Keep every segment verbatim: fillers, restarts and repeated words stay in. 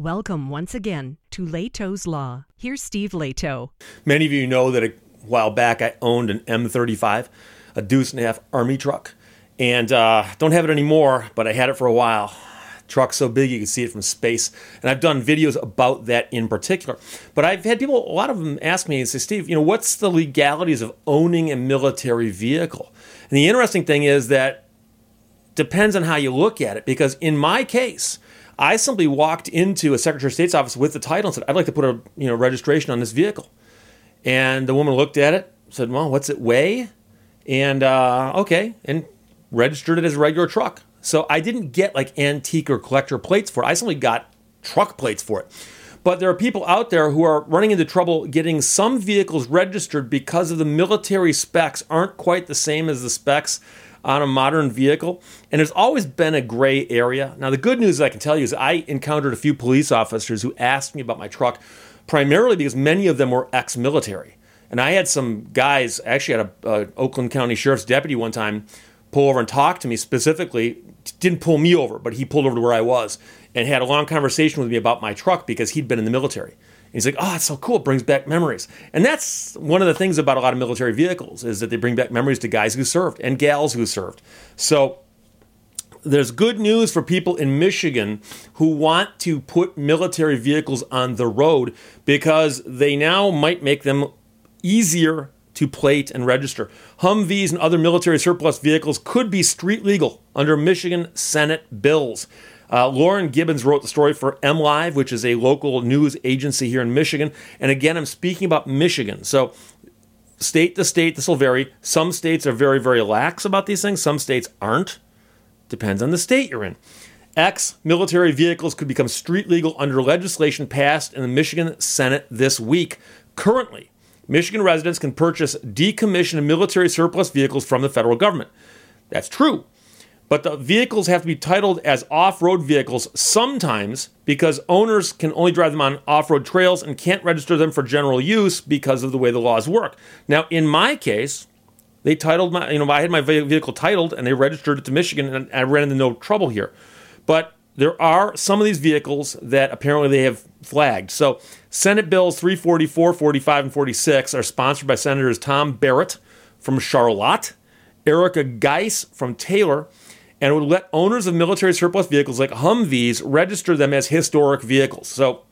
Welcome once again to Lehto's Law. Here's Steve Lehto. Many of you know that a while back I owned an M thirty-five, a deuce and a half Army truck. And uh, don't have it anymore, but I had it for a while. Truck so big you can see it from space. And I've done videos about that in particular. But I've had people, a lot of them ask me and say, Steve, you know, what's the legalities of owning a military vehicle? And the interesting thing is that depends on how you look at it. Because in my case, I simply walked into a Secretary of State's office with the title and said, I'd like to put a you know registration on this vehicle. And the woman looked at it, said, well, what's it weigh? And uh, okay, and registered it as a regular truck. So I didn't get like antique or collector plates for it. I simply got truck plates for it. But there are people out there who are running into trouble getting some vehicles registered because of the military specs aren't quite the same as the specs on a modern vehicle. And there's always been a gray area. Now, the good news I can tell you is I encountered a few police officers who asked me about my truck, primarily because many of them were ex-military. And I had some guys, actually had a, a Oakland County Sheriff's deputy one time pull over and talk to me specifically. Didn't pull me over, but he pulled over to where I was and had a long conversation with me about my truck because he'd been in the military. And he's like, oh, it's so cool. It brings back memories. And that's one of the things about a lot of military vehicles is that they bring back memories to guys who served and gals who served. So there's good news for people in Michigan who want to put military vehicles on the road because they now might make them easier to plate and register. Humvees and other military surplus vehicles could be street legal under Michigan Senate bills. Uh, Lauren Gibbons wrote the story for MLive, which is a local news agency here in Michigan. And again, I'm speaking about Michigan. So state to state, this will vary. Some states are very, very lax about these things. Some states aren't. Depends on the state you're in. Ex-military vehicles could become street legal under legislation passed in the Michigan Senate this week. Currently, Michigan residents can purchase decommissioned military surplus vehicles from the federal government. That's true. But the vehicles have to be titled as off-road vehicles sometimes because owners can only drive them on off-road trails and can't register them for general use because of the way the laws work. Now, in my case, they titled my, you know, I had my vehicle titled and they registered it to Michigan and I ran into no trouble here. But there are some of these vehicles that apparently they have flagged. So Senate Bills three forty-four, forty-five, and forty-six are sponsored by Senators Tom Barrett from Charlotte, Erica Geis from Taylor, and would let owners of military surplus vehicles like Humvees register them as historic vehicles. So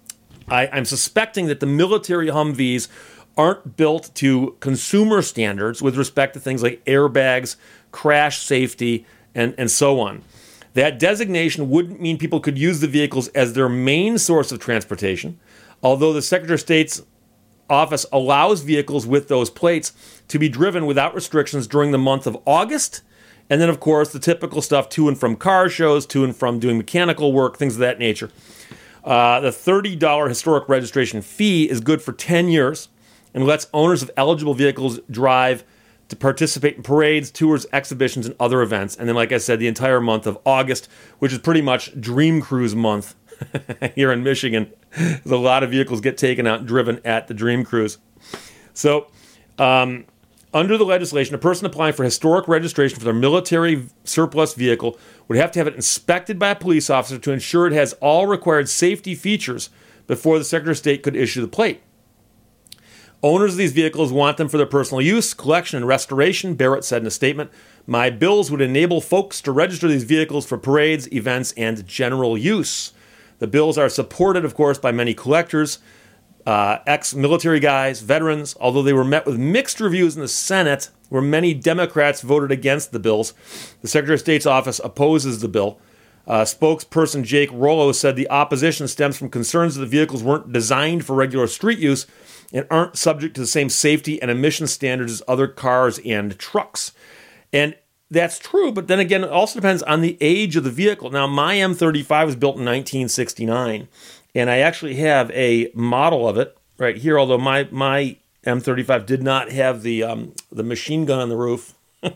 I, I'm suspecting that the military Humvees aren't built to consumer standards with respect to things like airbags, crash safety, and, and so on. That designation wouldn't mean people could use the vehicles as their main source of transportation, although the Secretary of State's office allows vehicles with those plates to be driven without restrictions during the month of August. And then, of course, the typical stuff to and from car shows, to and from doing mechanical work, things of that nature. Uh, the thirty dollars historic registration fee is good for ten years and lets owners of eligible vehicles drive to participate in parades, tours, exhibitions, and other events. And then, like I said, the entire month of August, which is pretty much Dream Cruise month here in Michigan. A lot of vehicles get taken out and driven at the Dream Cruise. So, um, under the legislation, a person applying for historic registration for their military surplus vehicle would have to have it inspected by a police officer to ensure it has all required safety features before the Secretary of State could issue the plate. Owners of these vehicles want them for their personal use, collection, and restoration, Barrett said in a statement. My bills would enable folks to register these vehicles for parades, events, and general use. The bills are supported, of course, by many collectors, uh, ex-military guys, veterans, although they were met with mixed reviews in the Senate, where many Democrats voted against the bills. The Secretary of State's office opposes the bill. Uh, spokesperson Jake Rollo said the opposition stems from concerns that the vehicles weren't designed for regular street use and aren't subject to the same safety and emission standards as other cars and trucks. And that's true, but then again, it also depends on the age of the vehicle. Now, my M thirty-five was built in nineteen sixty-nine, and I actually have a model of it right here, although my, my M thirty-five did not have the um, the machine gun on the roof.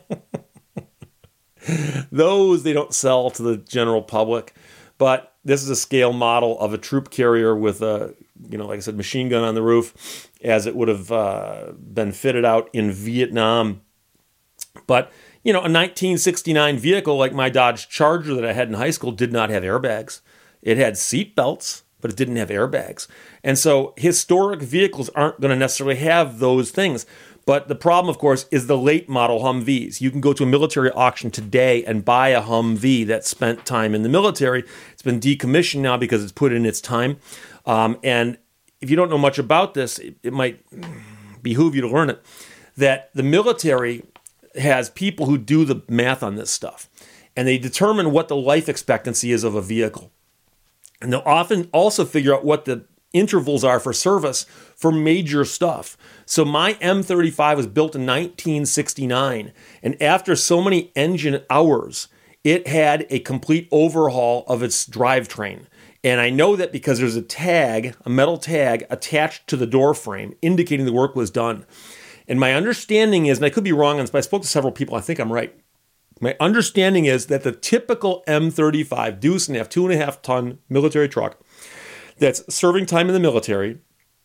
Those they don't sell to the general public, but this is a scale model of a troop carrier with a, you know, like I said, machine gun on the roof, as it would have uh, been fitted out in Vietnam. But, you know, a nineteen sixty-nine vehicle like my Dodge Charger that I had in high school did not have airbags. It had seat belts, but it didn't have airbags. And so historic vehicles aren't going to necessarily have those things. But the problem, of course, is the late model Humvees. You can go to a military auction today and buy a Humvee that spent time in the military. It's been decommissioned now because it's put in its time. Um, and if you don't know much about this, it, it might behoove you to learn it, that the military has people who do the math on this stuff. And they determine what the life expectancy is of a vehicle. And they'll often also figure out what the intervals are for service for major stuff. So my M thirty-five was built in nineteen sixty-nine, and after so many engine hours, it had a complete overhaul of its drivetrain. And I know that because there's a tag, a metal tag, attached to the door frame indicating the work was done. And my understanding is, and I could be wrong on this, but I spoke to several people, I think I'm right. My understanding is that the typical M thirty-five deuce and a half, two and a half ton military truck that's serving time in the military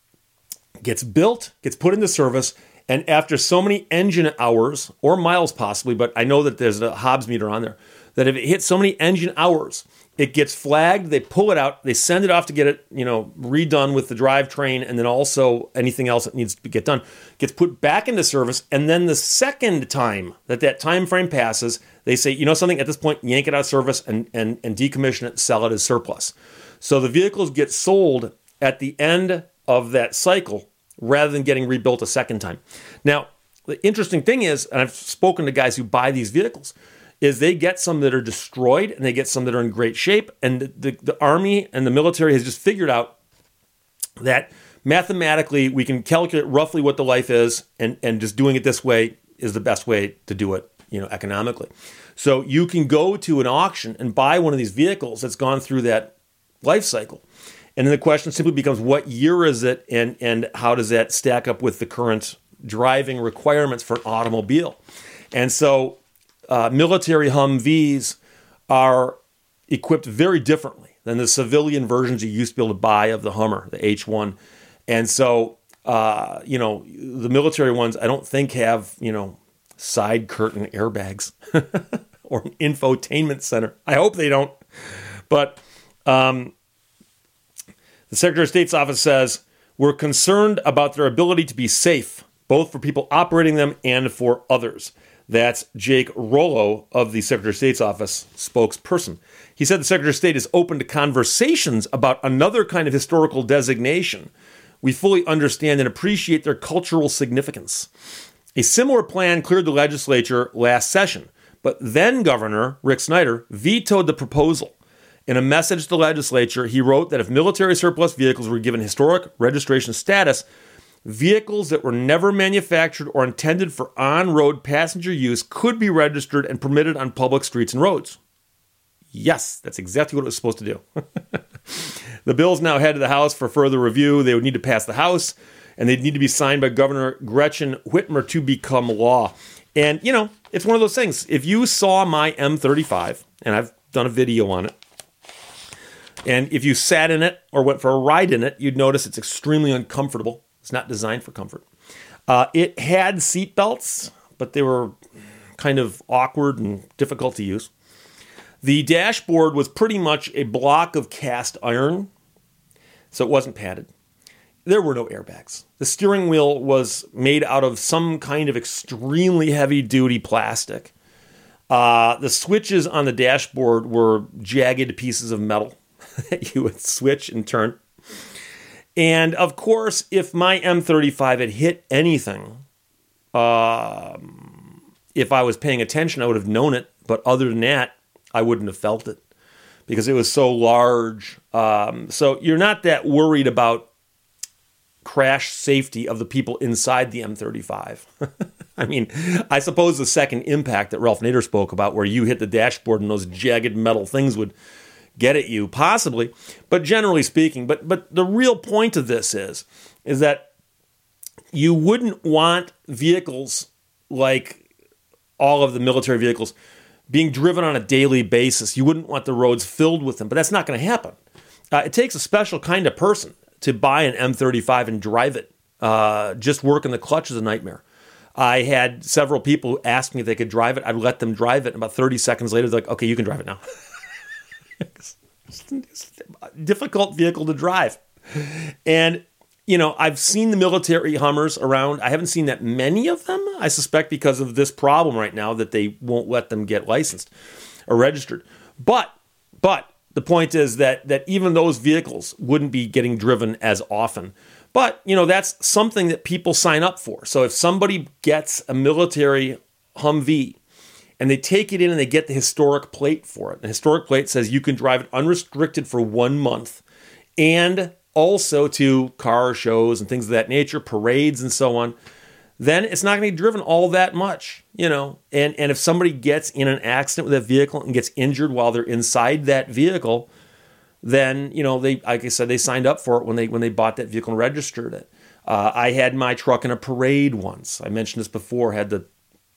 gets built, gets put into service, and after so many engine hours, or miles possibly, but I know that there's a Hobbs meter on there, that if it hits so many engine hours, it gets flagged, they pull it out, they send it off to get it, you know, redone with the drivetrain, and then also anything else that needs to get done gets put back into service, and then the second time that that time frame passes, they say, you know something, at this point, yank it out of service and, and, and decommission it, sell it as surplus. So the vehicles get sold at the end of that cycle rather than getting rebuilt a second time. Now, the interesting thing is, and I've spoken to guys who buy these vehicles, is they get some that are destroyed and they get some that are in great shape. And the, the, the Army and the military has just figured out that mathematically we can calculate roughly what the life is, and, and just doing it this way is the best way to do it, you know, economically. So you can go to an auction and buy one of these vehicles that's gone through that life cycle. And then the question simply becomes, what year is it, and, and how does that stack up with the current driving requirements for an automobile? And so uh, military Humvees are equipped very differently than the civilian versions you used to be able to buy of the Hummer, the H one. And so, uh, you know, the military ones, I don't think have, you know, side curtain airbags or an infotainment center. I hope they don't. But um, the Secretary of State's office says, we're concerned about their ability to be safe, both for people operating them and for others. That's Jake Rollo of the Secretary of State's office spokesperson. He said the Secretary of State is open to conversations about another kind of historical designation. We fully understand and appreciate their cultural significance. A similar plan cleared the legislature last session, but then Governor Rick Snyder vetoed the proposal. In a message to the legislature, he wrote that if military surplus vehicles were given historic registration status, vehicles that were never manufactured or intended for on-road passenger use could be registered and permitted on public streets and roads. Yes, that's exactly what it was supposed to do. The bill's now headed to the House for further review. They would need to pass the House, and they'd need to be signed by Governor Gretchen Whitmer to become law. And, you know, it's one of those things. If you saw my M thirty-five, and I've done a video on it, and if you sat in it or went for a ride in it, you'd notice it's extremely uncomfortable. It's not designed for comfort. Uh, it had seat belts, but they were kind of awkward and difficult to use. The dashboard was pretty much a block of cast iron, so it wasn't padded. There were no airbags. The steering wheel was made out of some kind of extremely heavy-duty plastic. Uh, the switches on the dashboard were jagged pieces of metal that you would switch and turn. And, of course, if my M thirty-five had hit anything, um, if I was paying attention, I would have known it. But other than that, I wouldn't have felt it because it was so large. Um, so you're not that worried about crash safety of the people inside the M thirty-five. I mean, I suppose the second impact that Ralph Nader spoke about, where you hit the dashboard and those jagged metal things would get at you, possibly. But generally speaking, but but the real point of this is, is that you wouldn't want vehicles like all of the military vehicles being driven on a daily basis. You wouldn't want the roads filled with them, but that's not going to happen. Uh, it takes a special kind of person to buy an M thirty-five and drive it. Uh, just working the clutch is a nightmare. I had several people who asked me if they could drive it. I'd let them drive it, and about thirty seconds later, they're like, okay, you can drive it now. It's a difficult vehicle to drive. And, you know, I've seen the military Hummers around. I haven't seen that many of them, I suspect because of this problem right now that they won't let them get licensed or registered. But, but the point is that that even those vehicles wouldn't be getting driven as often. But, you know, that's something that people sign up for. So if somebody gets a military Humvee and they take it in and they get the historic plate for it, the historic plate says you can drive it unrestricted for one month and also to car shows and things of that nature, parades and so on, then it's not going to be driven all that much, you know. And, and if somebody gets in an accident with that vehicle and gets injured while they're inside that vehicle, then, you know, they, like I said, they signed up for it when they when they bought that vehicle and registered it. Uh, I had my truck in a parade once. I mentioned this before. Had the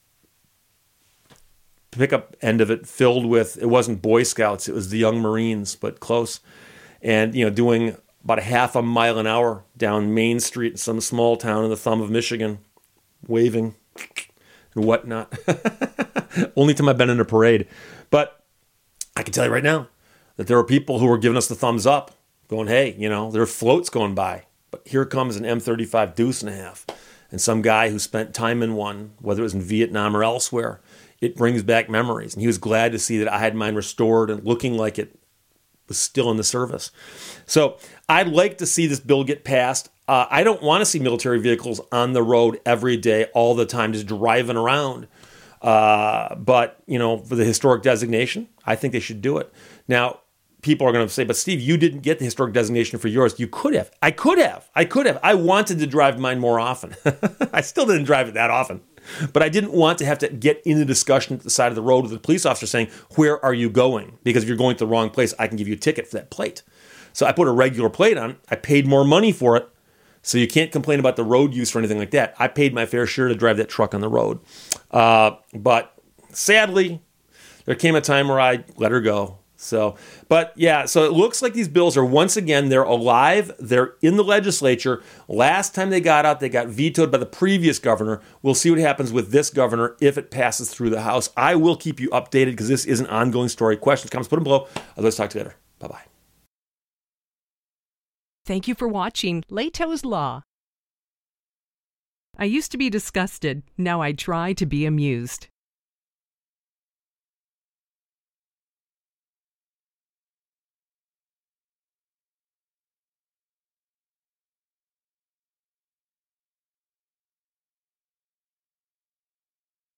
pickup end of it filled with, it wasn't Boy Scouts, it was the Young Marines, but close. And, you know, doing about a half a mile an hour down Main Street in some small town in the thumb of Michigan, waving and whatnot. Only time I've been in a parade. But I can tell you right now that there were people who were giving us the thumbs up, going, hey, you know, there are floats going by. But here comes an M thirty-five Deuce and a half. And some guy who spent time in one, whether it was in Vietnam or elsewhere, it brings back memories. And he was glad to see that I had mine restored and looking like it was still in the service. So I'd like to see this bill get passed. Uh, I don't want to see military vehicles on the road every day, all the time, just driving around. Uh, but, you know, for the historic designation, I think they should do it. Now, people are going to say, but Steve, you didn't get the historic designation for yours. You could have. I could have. I could have. I wanted to drive mine more often. I still didn't drive it that often. But I didn't want to have to get in the discussion at the side of the road with the police officer saying, where are you going? Because if you're going to the wrong place, I can give you a ticket for that plate. So I put a regular plate on. I paid more money for it. So you can't complain about the road use or anything like that. I paid my fair share to drive that truck on the road. Uh, but sadly, there came a time where I let her go. So, but yeah, so it looks like these bills are, once again, they're alive. They're in the legislature. Last time they got out, they got vetoed by the previous governor. We'll see what happens with this governor if it passes through the House. I will keep you updated because this is an ongoing story. Questions, comments, put them below. Let's talk to you later. Bye-bye. Thank you for watching Lehto's Law. I used to be disgusted. Now I try to be amused.